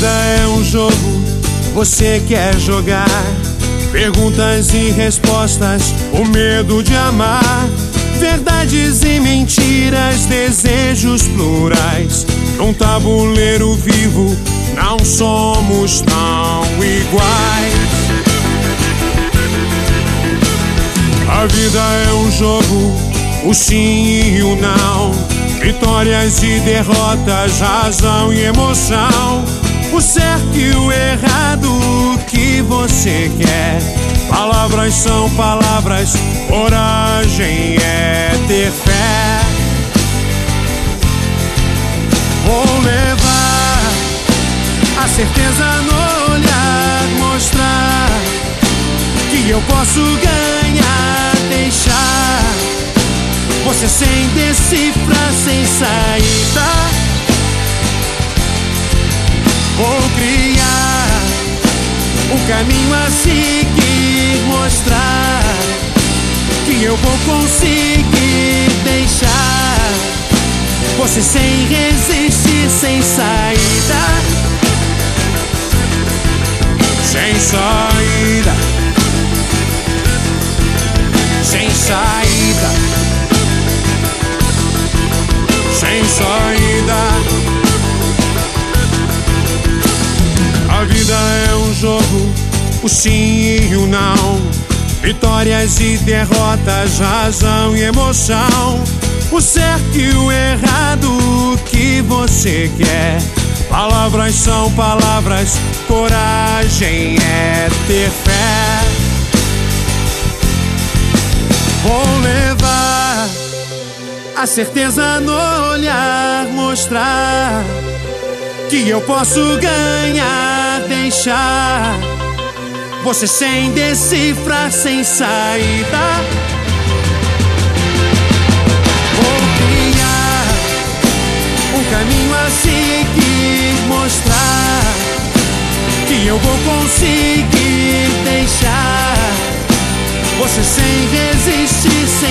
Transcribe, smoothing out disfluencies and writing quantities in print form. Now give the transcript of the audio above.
vida é um jogo, você quer jogar. Perguntas e respostas, o medo de amar. Verdades e mentiras, desejos plurais. Num tabuleiro vivo, não somos tão iguais. A vida é um jogo, o sim e o não. Vitórias e derrotas, razão e emoção. O certo e o errado, o que você quer. Palavras são palavras, coragem é ter fé. Vou levar a certeza no olhar, mostrar que eu posso ganhar, deixar você sem decifrar, sem saída. Vou criar um caminho a seguir, mostrar que eu vou conseguir deixar você sem resistir, sem saída. Sem saída. Sem saída. Sem saída. A vida é um jogo, o sim e o não. Vitórias e derrotas, razão e emoção. O certo e o errado, o que você quer. Palavras são palavras, coragem é ter fé. Vou levar a certeza no olhar, mostrar que eu posso ganhar, deixar você sem decifrar, sem saída. Vou criar um caminho a seguir, mostrar que eu vou conseguir deixar você sem resistir,